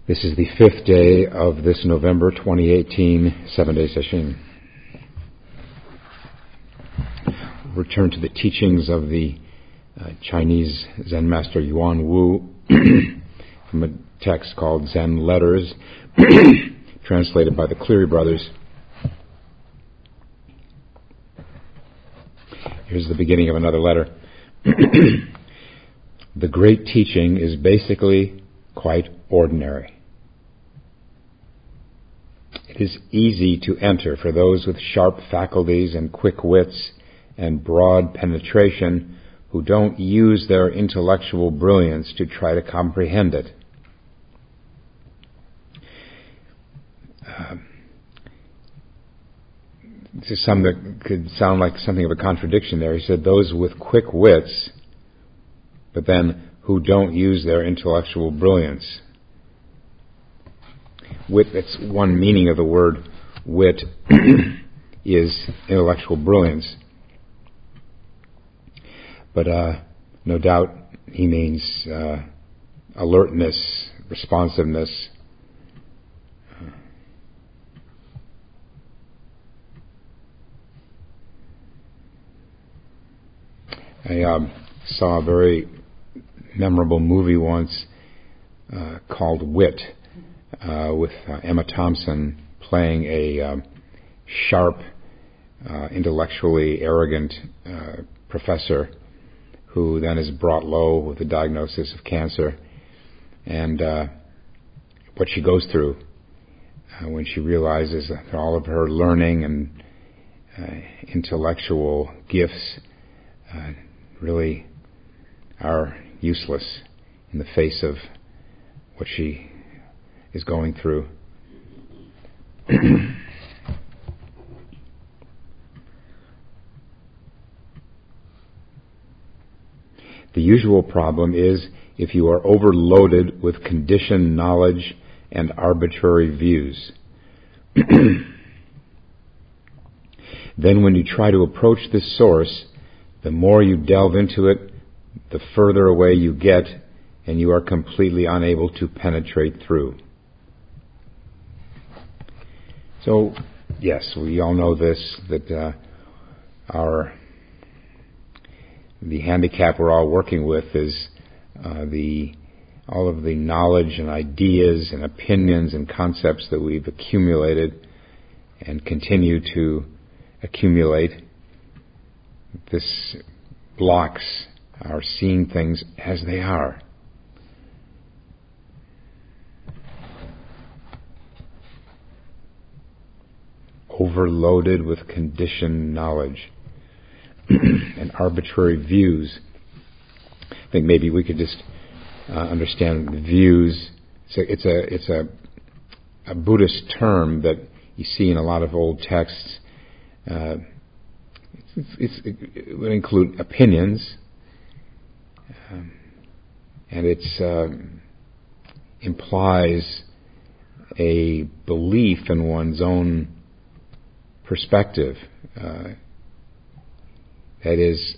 This is the fifth day of this November 2018 seven-day session. Return to the teachings of the Chinese Zen master Yuan Wu from a text called Zen Letters, translated by the Cleary brothers. Here's the beginning of another letter. The great teaching is basically quite ordinary. It is easy to enter for those with sharp faculties and quick wits and broad penetration who don't use their intellectual brilliance to try to comprehend it. This is something that could sound like something of a contradiction there. He said those with quick wits, but then who don't use their intellectual brilliance. Wit, that's one meaning of the word wit, is intellectual brilliance. But no doubt he means alertness, responsiveness. I saw a very memorable movie once called Wit, with Emma Thompson playing a sharp, intellectually arrogant professor who then is brought low with a diagnosis of cancer, and what she goes through when she realizes that all of her learning and intellectual gifts really are useless in the face of what she is going through. The usual problem is if you are overloaded with conditioned knowledge and arbitrary views. Then when you try to approach this source, the more you delve into it, the further away you get, and you are completely unable to penetrate through. So, yes, we all know this, that the handicap we're all working with is all of the knowledge and ideas and opinions and concepts that we've accumulated and continue to accumulate. This blocks our seeing things as they are. Overloaded with conditioned knowledge and arbitrary views. I think maybe we could just understand views. It's a Buddhist term that you see in a lot of old texts. It would include opinions, and it implies a belief in one's own perspective. That is,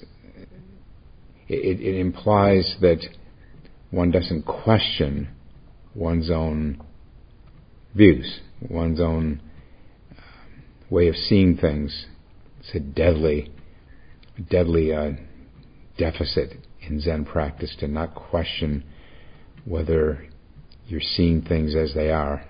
it implies that one doesn't question one's own views, one's own way of seeing things. It's a deadly deficit in Zen practice to not question whether you're seeing things as they are.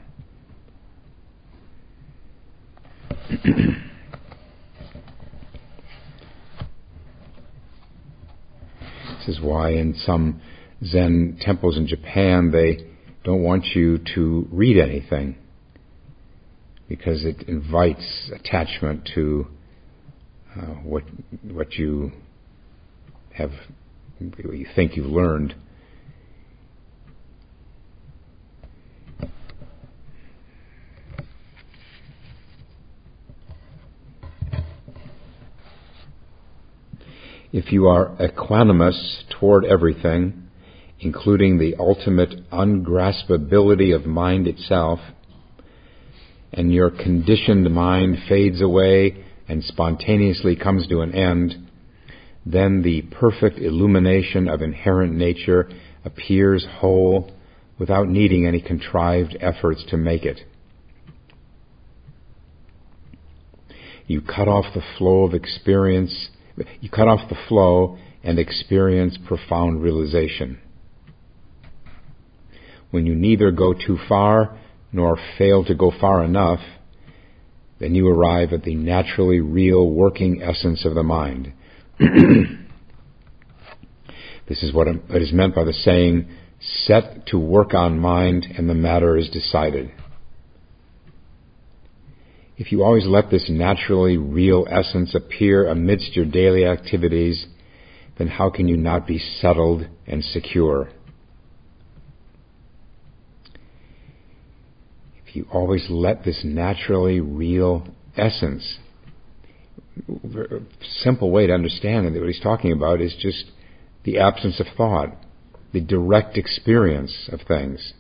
This is why in some Zen temples in Japan they don't want you to read anything, because it invites attachment to what you have, what you think you've learned. If you are equanimous toward everything, including the ultimate ungraspability of mind itself, and your conditioned mind fades away and spontaneously comes to an end, then the perfect illumination of inherent nature appears whole without needing any contrived efforts to make it. You cut off the flow of experience. You cut off the flow and experience profound realization. When you neither go too far nor fail to go far enough, then you arrive at the naturally real working essence of the mind. This is what is meant by the saying, set to work on mind and the matter is decided. If you always let this naturally real essence appear amidst your daily activities, then how can you not be settled and secure? If you always let this naturally real essence, a simple way to understand it, what he's talking about is just the absence of thought, the direct experience of things.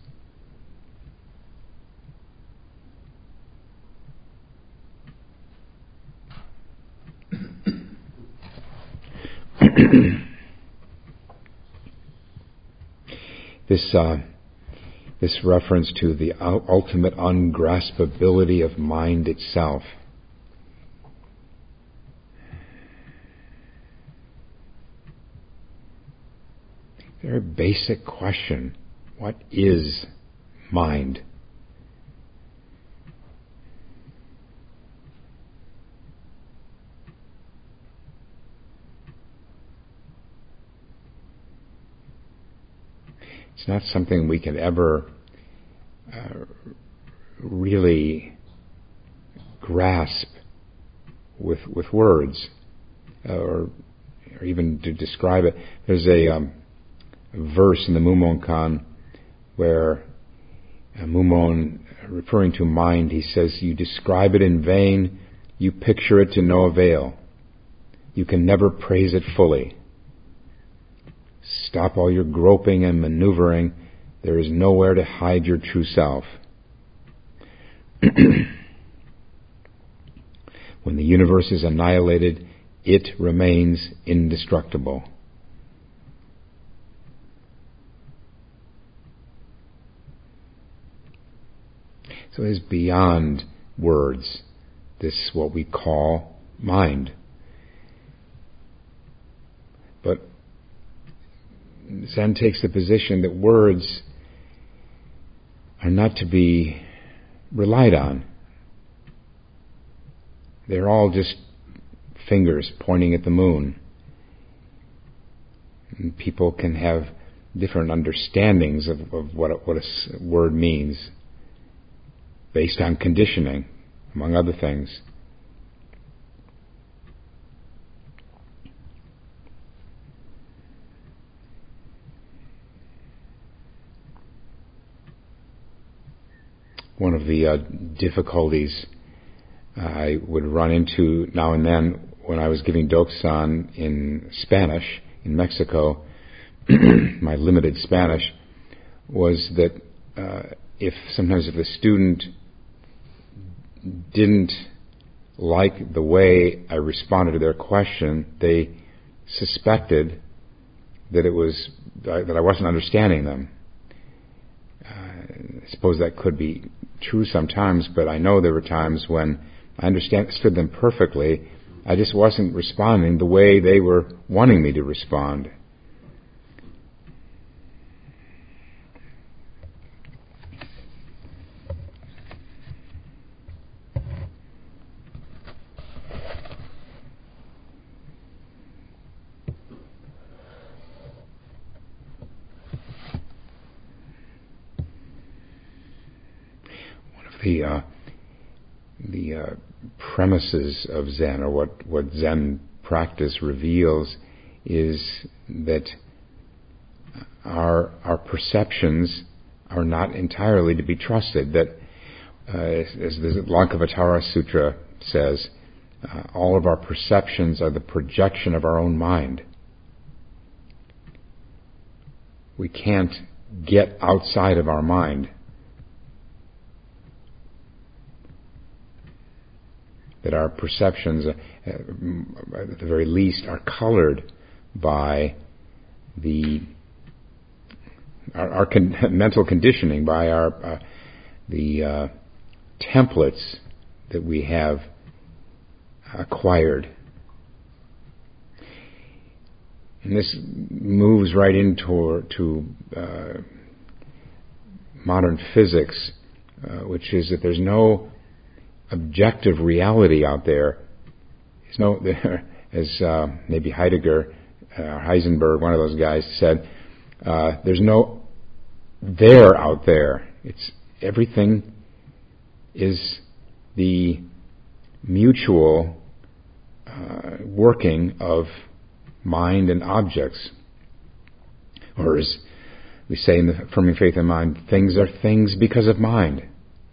This reference to the ultimate ungraspability of mind itself. Very basic question. What is mind? It's not something we can ever really grasp with words, or even to describe it. There's a verse in the Mumonkan where Mumon, referring to mind, he says, "You describe it in vain, you picture it to no avail. You can never praise it fully. Stop all your groping and maneuvering. There is nowhere to hide your true self." When the universe is annihilated, it remains indestructible. So it is beyond words, this what we call mind. But Zen takes the position that words are not to be relied on. They're all just fingers pointing at the moon. And people can have different understandings of what a word means based on conditioning, among other things. One of the difficulties I would run into now and then when I was giving Dokusan in Spanish in Mexico, my limited Spanish, was that if the student didn't like the way I responded to their question, they suspected that that I wasn't understanding them. I suppose that could be true sometimes, but I know there were times when I understood them perfectly. I just wasn't responding the way they were wanting me to respond. The premises of Zen, or what Zen practice reveals, is that our perceptions are not entirely to be trusted. That, as the Lankavatara Sutra says, all of our perceptions are the projection of our own mind. We can't get outside of our mind. That our perceptions, at the very least, are colored by mental conditioning, by the templates that we have acquired. And this moves right into modern physics, which is that there's no objective reality out there. As maybe Heidegger, Heisenberg, one of those guys said, there's no there out there. Everything is the mutual working of mind and objects. Or as we say in the Affirming Faith and Mind, things are things because of mind.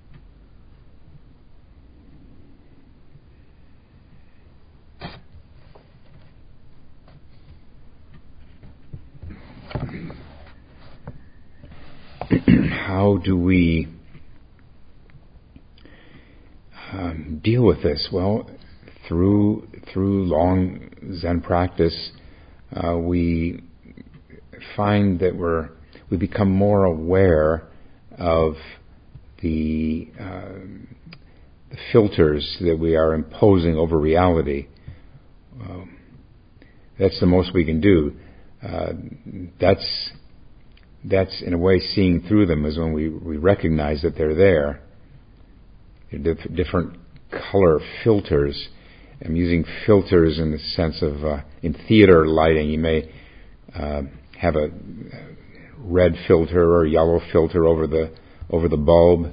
How do we deal with this? Well, through long Zen practice, we find that we become more aware of the filters that we are imposing over reality. That's the most we can do. That's in a way seeing through them, is when we recognize that they're there. They're different color filters. I'm using filters in the sense of in theater lighting. You may have a red filter or a yellow filter over the bulb,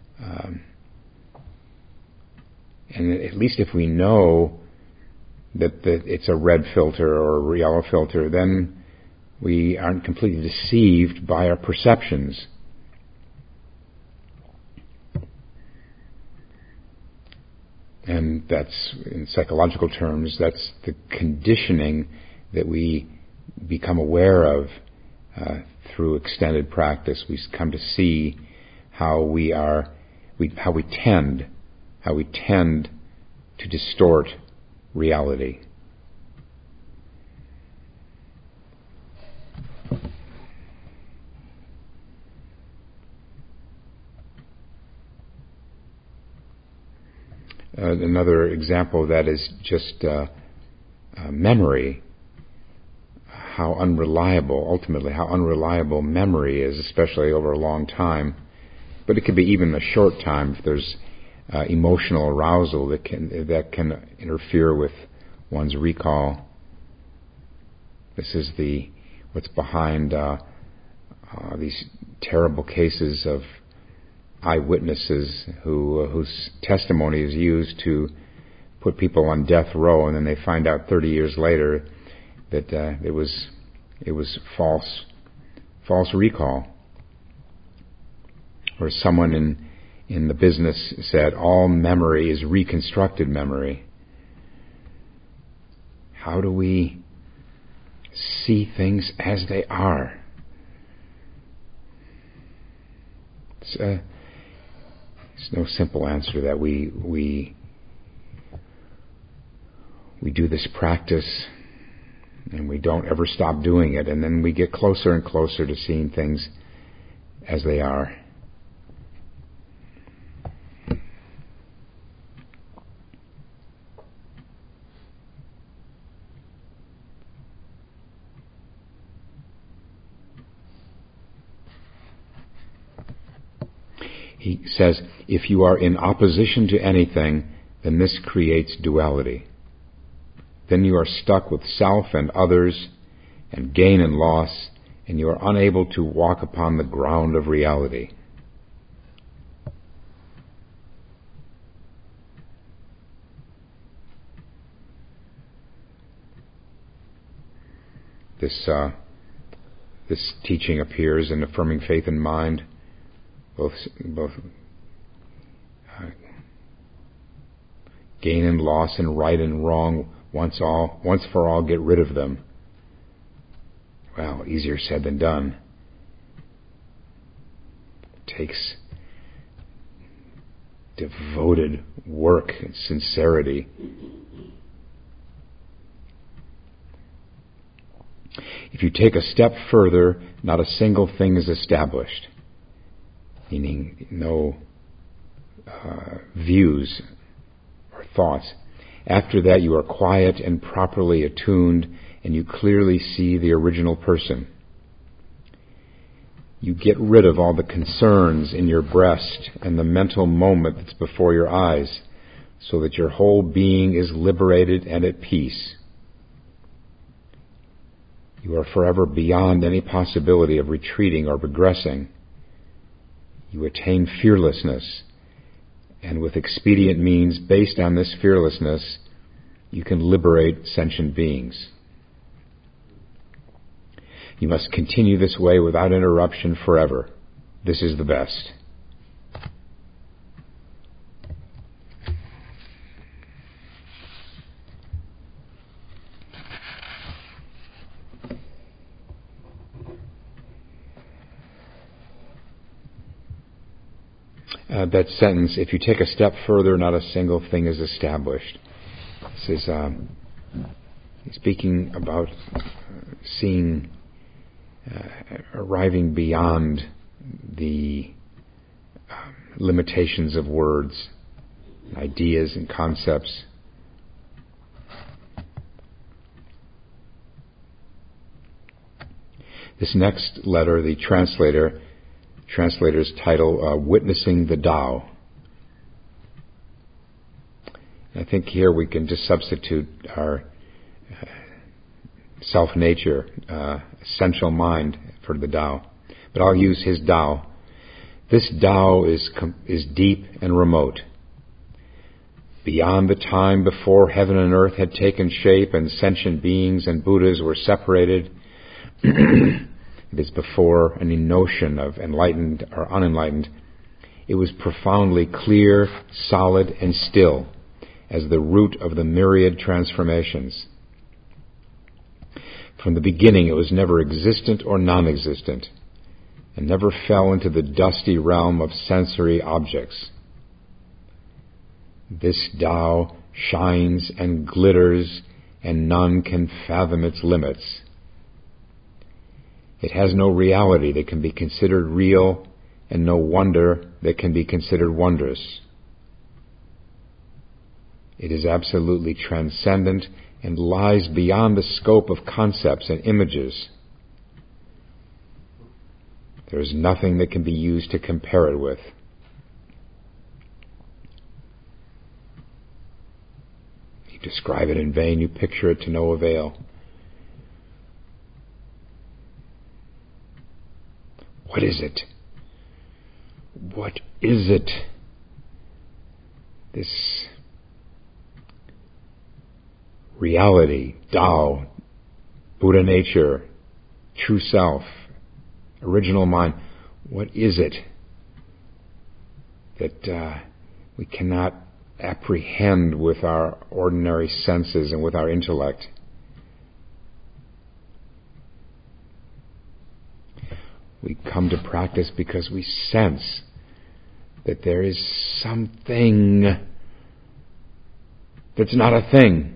and at least if we know that it's a red filter or a yellow filter, then we aren't completely deceived by our perceptions. And that's, in psychological terms, that's the conditioning that we become aware of through extended practice. We come to see how we tend to distort reality. Another example of that is just memory. How unreliable memory is, especially over a long time. But it could be even a short time if there's emotional arousal that can interfere with one's recall. This is what's behind these terrible cases of eyewitnesses whose testimony is used to put people on death row, and then they find out 30 years later that it was false recall. Or someone in the business said, all memory is reconstructed memory. How do we see things as they are? There's no simple answer to that. We do this practice and we don't ever stop doing it, and then we get closer and closer to seeing things as they are. He says, if you are in opposition to anything, then this creates duality. Then you are stuck with self and others, and gain and loss, and you are unable to walk upon the ground of reality. This teaching appears in Affirming Faith and Mind. Both gain and loss and right and wrong, once for all, get rid of them. Well, easier said than done. It takes devoted work and sincerity. If you take a step further, not a single thing is established, meaning no views or thoughts. After that, you are quiet and properly attuned, and you clearly see the original person. You get rid of all the concerns in your breast and the mental moment that's before your eyes, so that your whole being is liberated and at peace. You are forever beyond any possibility of retreating or regressing. You attain fearlessness, and with expedient means based on this fearlessness, you can liberate sentient beings. You must continue this way without interruption forever. This is the best. That sentence, if you take a step further, not a single thing is established. This is speaking about seeing, arriving beyond the limitations of words, ideas, and concepts. This next letter, the translator's title, Witnessing the Tao. I think here we can just substitute our self-nature, essential mind for the Tao. But I'll use his Tao. This Tao is deep and remote. Beyond the time before heaven and earth had taken shape and sentient beings and Buddhas were separated, it is before any notion of enlightened or unenlightened. It was profoundly clear, solid, and still, as the root of the myriad transformations. From the beginning, it was never existent or non-existent, and never fell into the dusty realm of sensory objects. This Tao shines and glitters, and none can fathom its limits. It has no reality that can be considered real, and no wonder that can be considered wondrous. It is absolutely transcendent and lies beyond the scope of concepts and images. There is nothing that can be used to compare it with. You describe it in vain, you picture it to no avail. What is it? What is it? This reality, Tao, Buddha nature, true self, original mind. What is it that we cannot apprehend with our ordinary senses and with our intellect? We come to practice because we sense that there is something that's not a thing.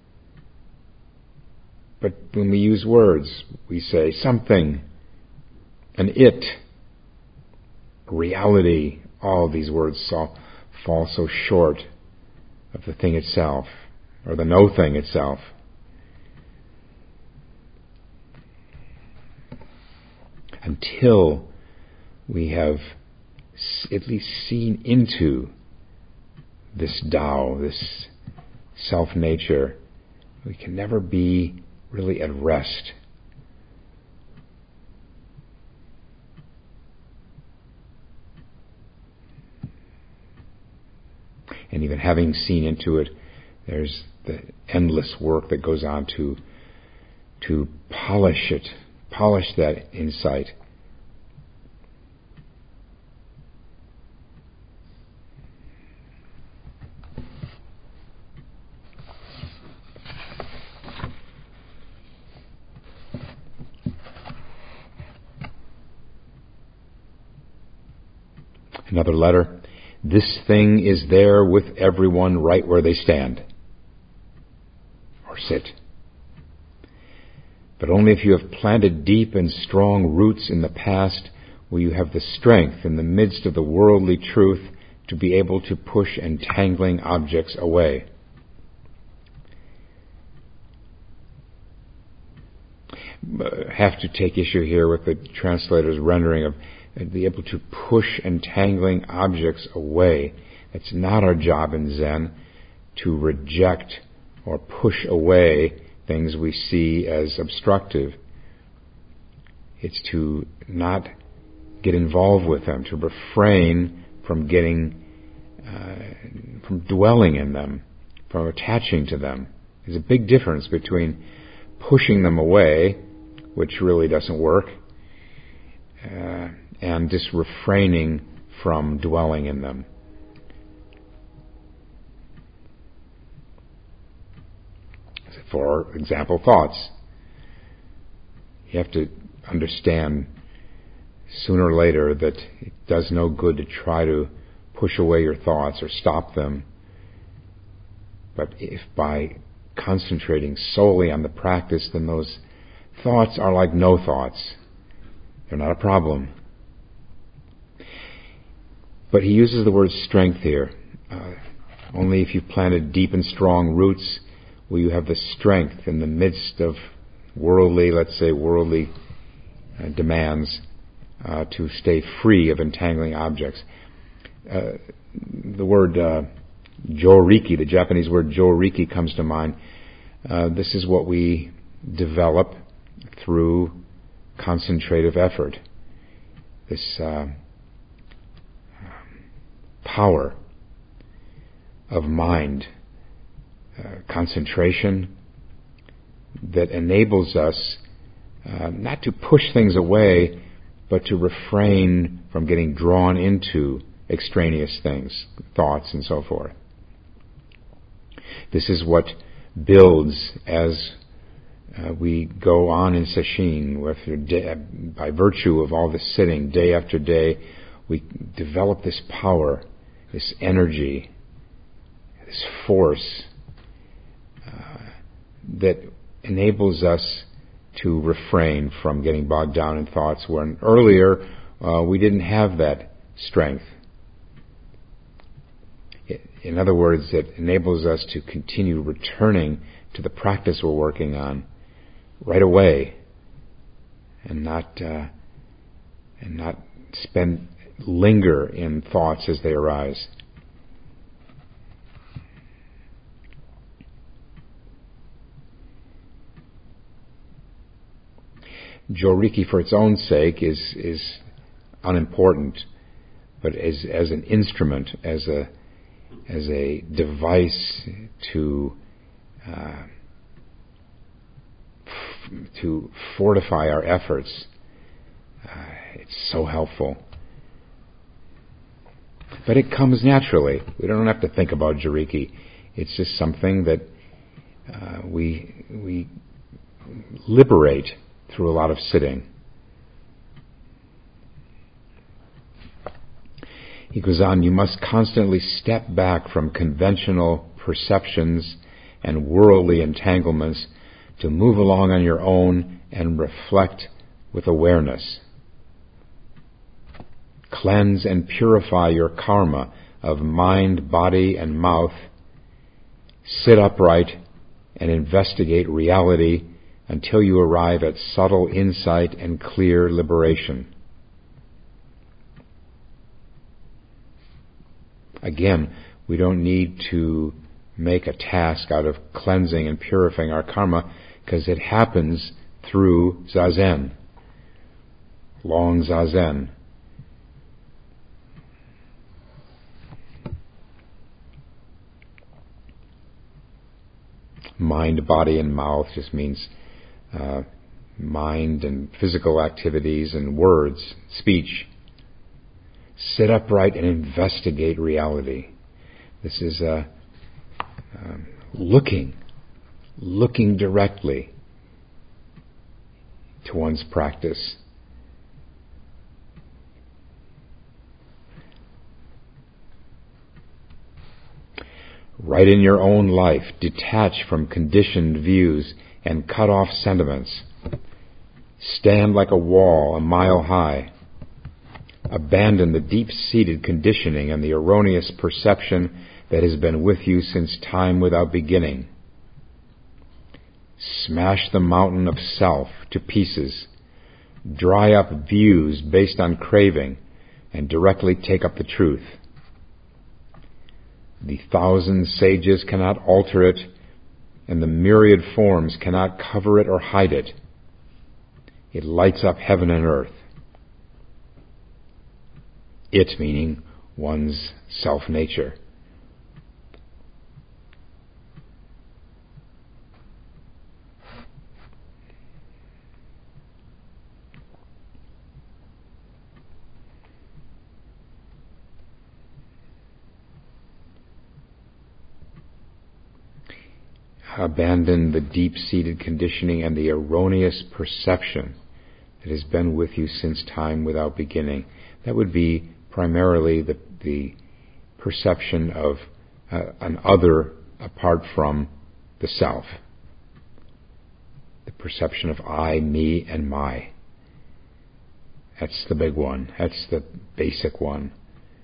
But when we use words, we say something, an it, a reality. All these words fall so short of the thing itself, or the no thing itself. Until we have at least seen into this Tao, this self-nature, we can never be really at rest. And even having seen into it, there's the endless work that goes on to polish it, polish that insight. Another letter. This thing is there with everyone right where they stand or sit. But only if you have planted deep and strong roots in the past will you have the strength in the midst of the worldly truth to be able to push entangling objects away. I have to take issue here with the translator's rendering of be able to push entangling objects away. It's not our job in Zen to reject or push away things we see as obstructive. It's to not get involved with them, to refrain from from dwelling in them, from attaching to them. There's a big difference between pushing them away, which really doesn't work, and just refraining from dwelling in them. For example, thoughts. You have to understand sooner or later that it does no good to try to push away your thoughts or stop them. But if by concentrating solely on the practice, then those thoughts are like no thoughts. They're not a problem. But he uses the word strength here. Only if you've planted deep and strong roots will you have the strength in the midst of worldly demands to stay free of entangling objects. The word joriki, the Japanese word joriki, comes to mind. This is what we develop through concentrative effort. This power of mind, concentration, that enables us not to push things away, but to refrain from getting drawn into extraneous things, thoughts and so forth. This is what builds as we go on in sesshin. By virtue of all this sitting, day after day, we develop this power, this energy, this force that enables us to refrain from getting bogged down in thoughts when earlier we didn't have that strength. In other words, it enables us to continue returning to the practice we're working on right away, and not linger in thoughts as they arise. Joriki, for its own sake, is unimportant, but as an instrument, as a device to fortify our efforts, it's so helpful. But it comes naturally. We don't have to think about Joriki. It's just something that we liberate through a lot of sitting. He goes on, you must constantly step back from conventional perceptions and worldly entanglements to move along on your own and reflect with awareness. Cleanse and purify your karma of mind, body, and mouth. Sit upright and investigate reality until you arrive at subtle insight and clear liberation. Again, we don't need to make a task out of cleansing and purifying our karma, because it happens through zazen, long zazen. Mind, body, and mouth just means mind and physical activities and words, speech. Sit upright and investigate reality. This is looking directly to one's practice. Right in your own life, detach from conditioned views and cut off sentiments. Stand like a wall a mile high. Abandon the deep-seated conditioning and the erroneous perception that has been with you since time without beginning. Smash the mountain of self to pieces. Dry up views based on craving and directly take up the truth. The 1,000 sages cannot alter it, and the myriad forms cannot cover it or hide it. It lights up heaven and earth. It meaning one's self-nature. Abandon the deep-seated conditioning and the erroneous perception that has been with you since time without beginning. That would be primarily the perception of an other apart from the self. The perception of I, me, and my. That's the big one. That's the basic one.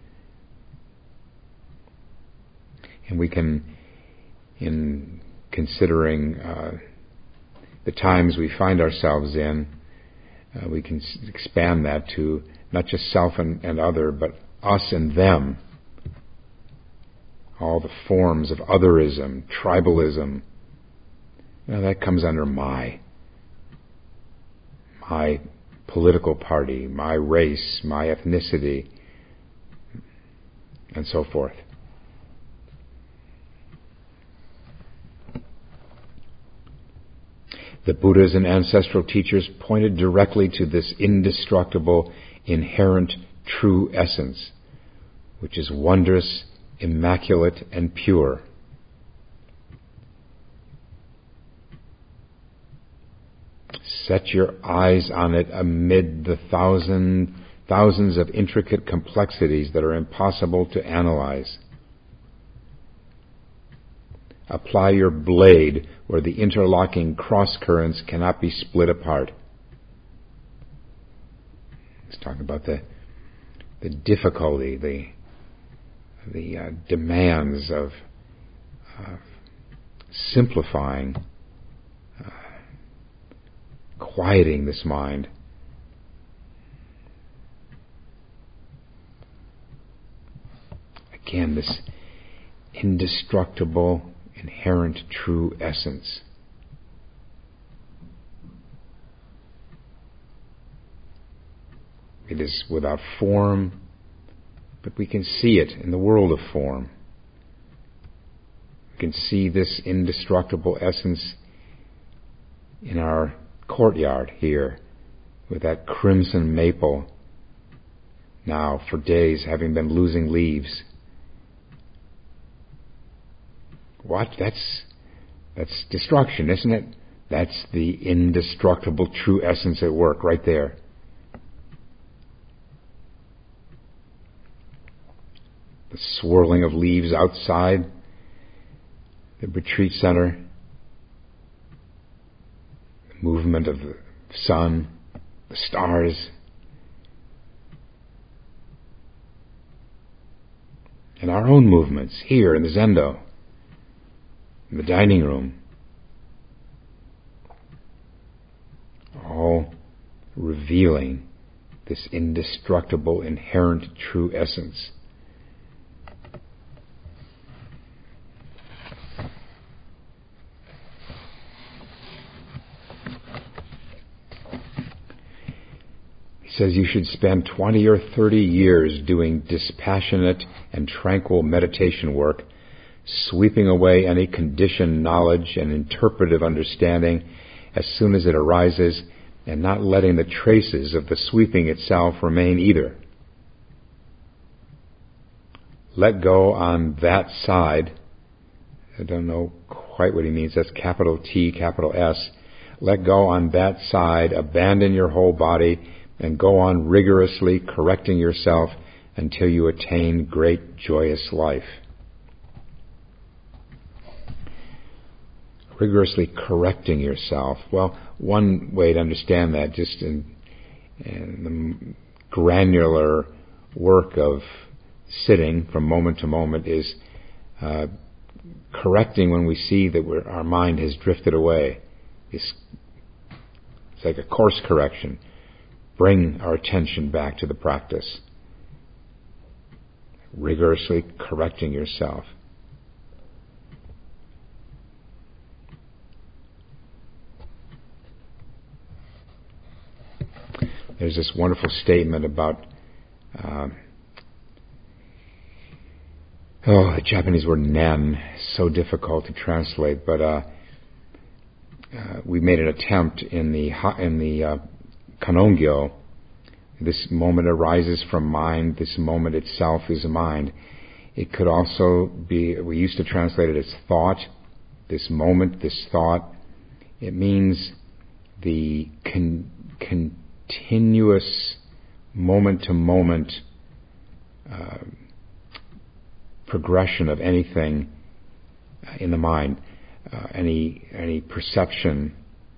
And we can, in considering the times we find ourselves in, we can expand that to not just self and other, but us and them. All the forms of otherism, tribalism, that comes under my political party, my race, my ethnicity, and so forth. The Buddhas and ancestral teachers pointed directly to this indestructible, inherent, true essence, which is wondrous, immaculate, and pure. Set your eyes on it amid the thousands of intricate complexities that are impossible to analyze. Apply your blade where the interlocking cross-currents cannot be split apart. Let's talk about the difficulty, the demands of simplifying, quieting this mind. Again, this indestructible, inherent, true essence. It is without form, but we can see it in the world of form. We can see this indestructible essence in our courtyard here, with that crimson maple, now for days having been losing leaves. What? That's destruction, isn't it? That's the indestructible true essence at work right there. The swirling of leaves outside the retreat center, the movement of the sun, the stars, and our own movements here in the Zendo, in the dining room, all revealing this indestructible, inherent, true essence. He says you should spend 20 or 30 years doing dispassionate and tranquil meditation work, sweeping away any conditioned knowledge and interpretive understanding as soon as it arises, and not letting the traces of the sweeping itself remain either. Let go on that side. I don't know quite what he means. That's capital T, capital S. Let go on that side, abandon your whole body, and go on rigorously correcting yourself until you attain great joyous life. rigorously correcting yourself. Well, one way to understand that, just in the granular work of sitting from moment to moment, is correcting when we see that our mind has drifted away. It's like a course correction. Bring our attention back to the practice. Rigorously correcting yourself. There's this wonderful statement about the Japanese word nen, so difficult to translate, but we made an attempt in the Kanongyo. This moment arises from mind. This moment itself is mind. It could also be, we used to translate it as thought. This moment, this thought. It means the continuous moment-to-moment progression of anything in the mind, any perception.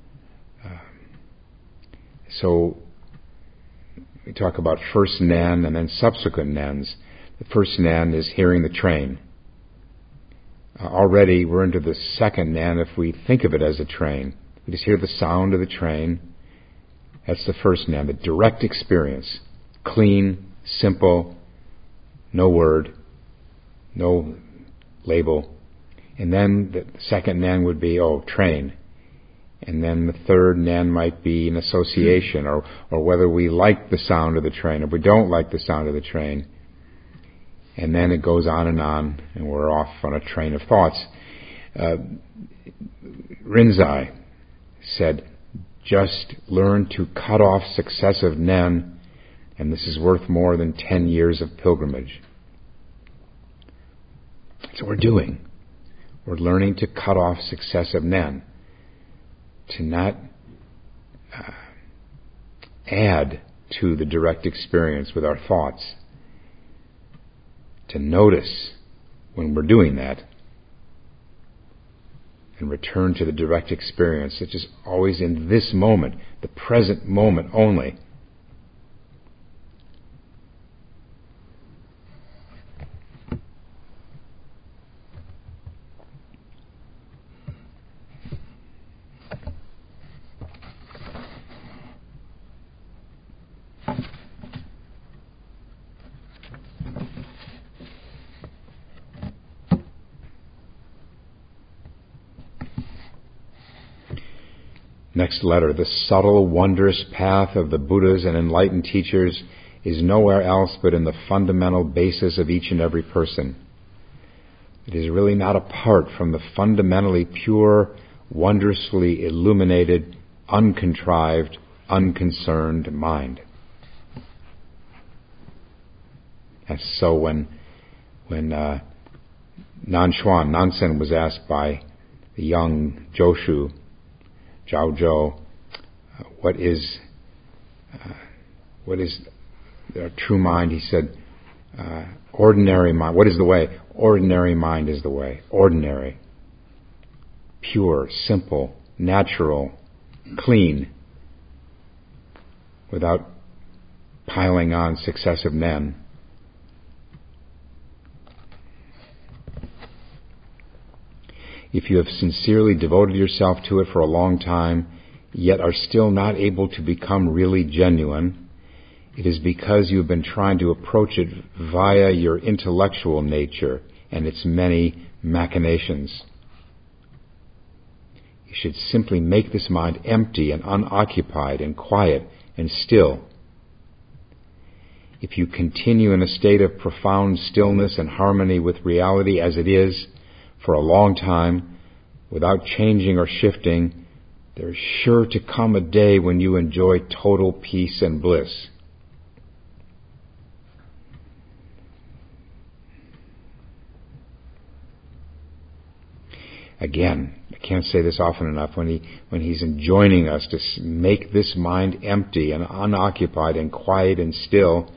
So we talk about first nen and then subsequent nens. The first nen is hearing the train. Already we're into the second nen if we think of it as a train. We just hear the sound of the train. That's the first nen, the direct experience. Clean, simple, no word, no label. And then the second nen would be, train. And then the third nen might be an association, or whether we like the sound of the train, or we don't like the sound of the train. And then it goes on, and we're off on a train of thoughts. Rinzai said, just learn to cut off successive nen, and this is worth more than 10 years of pilgrimage. That's what we're doing. We're learning to cut off successive nen, to not add to the direct experience with our thoughts, to notice when we're doing that, and return to the direct experience, which is always in this moment, the present moment only. Next letter. The subtle, wondrous path of the Buddhas and enlightened teachers is nowhere else but in the fundamental basis of each and every person. It is really not apart from the fundamentally pure, wondrously illuminated, uncontrived, unconcerned mind. And so when Nansen was asked by the young Joshu, Zhao Zhou, what is the true mind? He said, ordinary mind. What is the way? Ordinary mind is the way. Ordinary. Pure, simple, natural, clean, without piling on successive nen. If you have sincerely devoted yourself to it for a long time, yet are still not able to become really genuine, it is because you have been trying to approach it via your intellectual nature and its many machinations. You should simply make this mind empty and unoccupied and quiet and still. If you continue in a state of profound stillness and harmony with reality as it is, for a long time, without changing or shifting, there's sure to come a day when you enjoy total peace and bliss. Again, I can't say this often enough, when he's enjoining us to make this mind empty and unoccupied and quiet and still,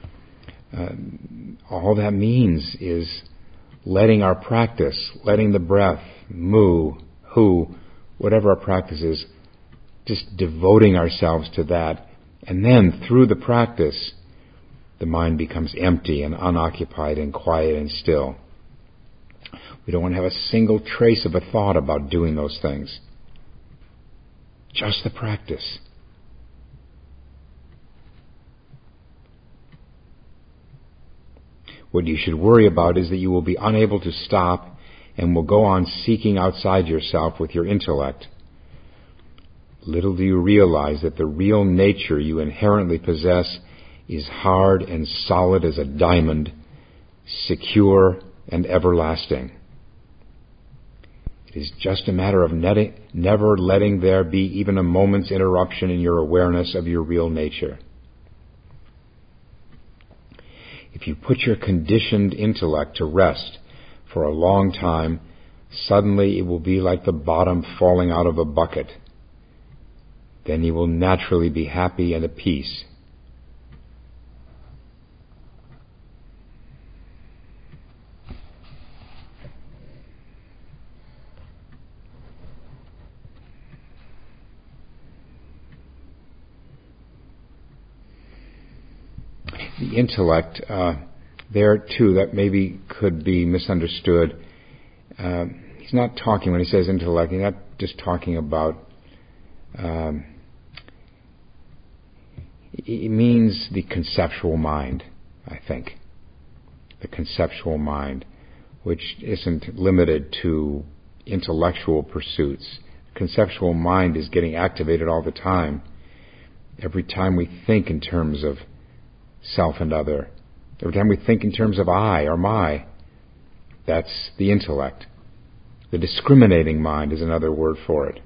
all that means is letting our practice, letting the breath, mu, who, whatever our practice is, just devoting ourselves to that. And then, through the practice, the mind becomes empty and unoccupied and quiet and still. We don't want to have a single trace of a thought about doing those things. Just the practice. What you should worry about is that you will be unable to stop and will go on seeking outside yourself with your intellect. Little do you realize that the real nature you inherently possess is hard and solid as a diamond, secure and everlasting. It is just a matter of never letting there be even a moment's interruption in your awareness of your real nature. If you put your conditioned intellect to rest for a long time, suddenly it will be like the bottom falling out of a bucket. Then you will naturally be happy and at peace. The intellect, there too, that maybe could be misunderstood. He's not talking, when he says intellect, he's not just talking about, it means the conceptual mind, I think. The conceptual mind, which isn't limited to intellectual pursuits. Conceptual mind is getting activated all the time. Every time we think in terms of self and other, every time we think in terms of I or my, that's the intellect. The discriminating mind is another word for it.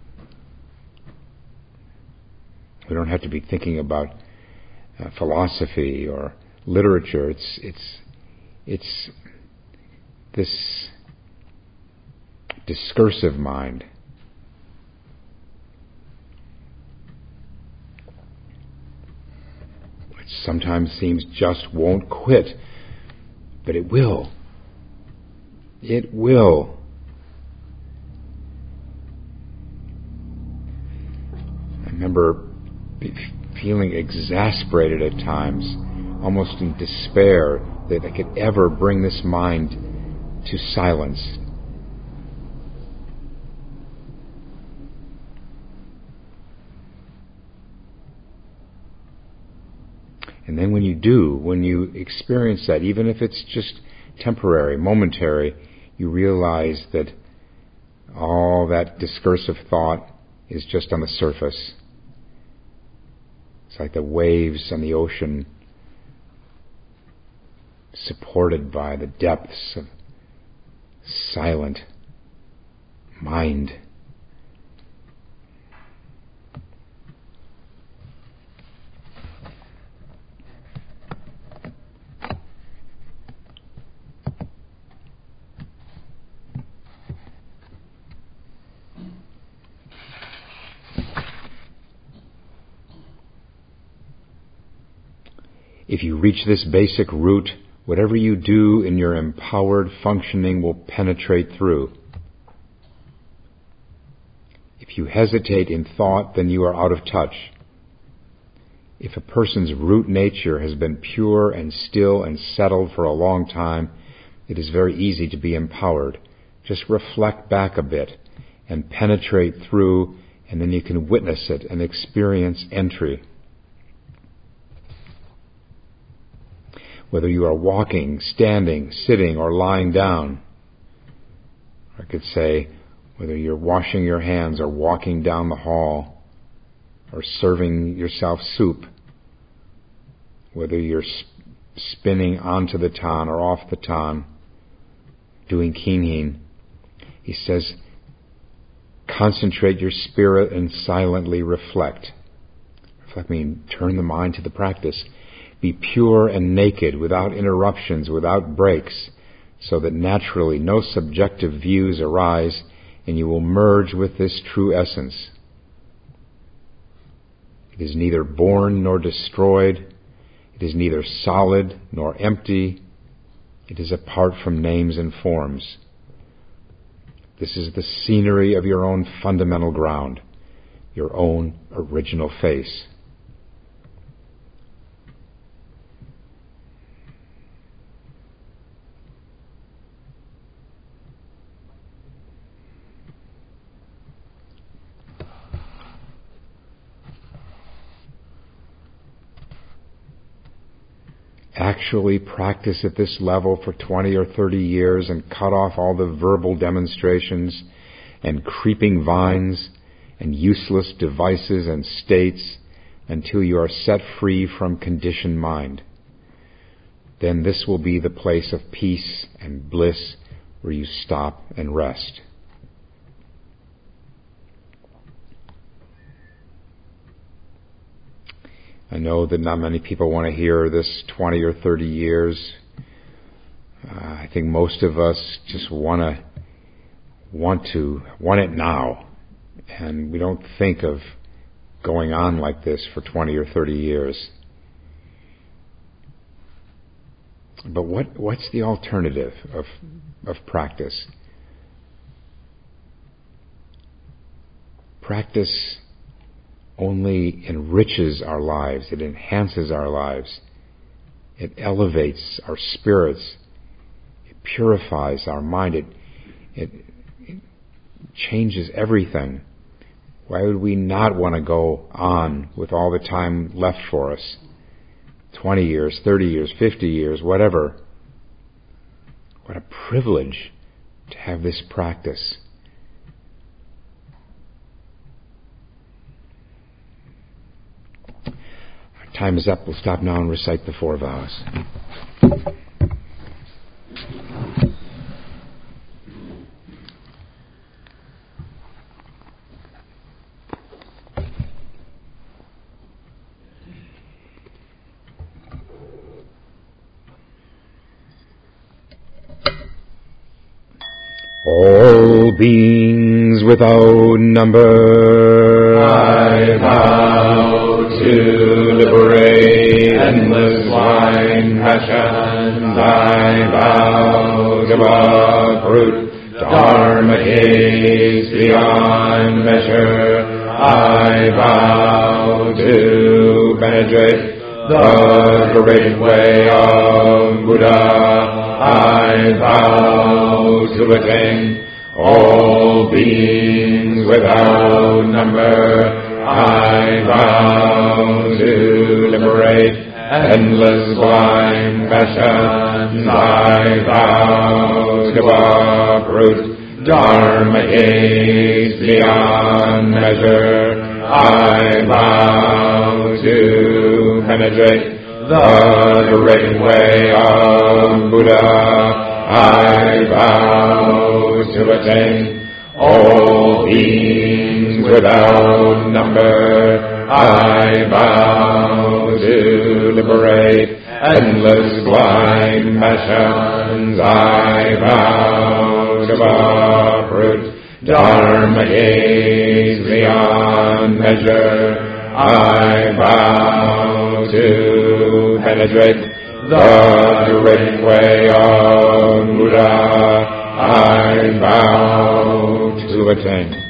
We don't have to be thinking about philosophy or literature. It's this discursive mind. Which sometimes seems just won't quit, but it will. It will. I remember feeling exasperated at times, almost in despair that I could ever bring this mind to silence. And then when you do, when you experience that, even if it's just temporary, momentary, you realize that all that discursive thought is just on the surface. It's like the waves on the ocean, supported by the depths of silent mind. If you reach this basic root, whatever you do in your empowered functioning will penetrate through. If you hesitate in thought, then you are out of touch. If a person's root nature has been pure and still and settled for a long time, it is very easy to be empowered. Just reflect back a bit and penetrate through, and then you can witness it and experience entry. Whether you are walking, standing, sitting, or lying down. I could say, whether you're washing your hands or walking down the hall, or serving yourself soup, whether you're spinning onto the tan or off the tan, doing kinhin. He says, concentrate your spirit and silently reflect. Reflect means turn the mind to the practice. Be pure and naked, without interruptions, without breaks, so that naturally no subjective views arise and you will merge with this true essence. It is neither born nor destroyed. It is neither solid nor empty. It is apart from names and forms. This is the scenery of your own fundamental ground, your own original face. Actually practice at this level for 20 or 30 years and cut off all the verbal demonstrations and creeping vines and useless devices and states until you are set free from conditioned mind. Then this will be the place of peace and bliss where you stop and rest. I know that not many people want to hear this 20 or 30 years. I think most of us just want it now. And we don't think of going on like this for 20 or 30 years. But what's the alternative of practice? Practice only enriches our lives. It enhances our lives. It elevates our spirits. It purifies our mind. It changes everything. Why would we not want to go on with all the time left for us? 20 years, 30 years, 50 years, whatever. What a privilege to have this practice. Time is up. We'll stop now and recite the 4 vows. All beings without number, I vow to liberate endless blind passions. I vow to uproot dharma haze beyond measure. I vow to penetrate the great way of Buddha. I vow to attain all beings without number. I vow to liberate endless blind passions. I vow to uproot dharma haze beyond measure. I vow to penetrate the great way of Buddha. I vow to attain all beings without number. I vow to liberate endless blind passions. I vow to uproot dharma haze beyond measure. I vow to penetrate the great way of Buddha. I vow to attain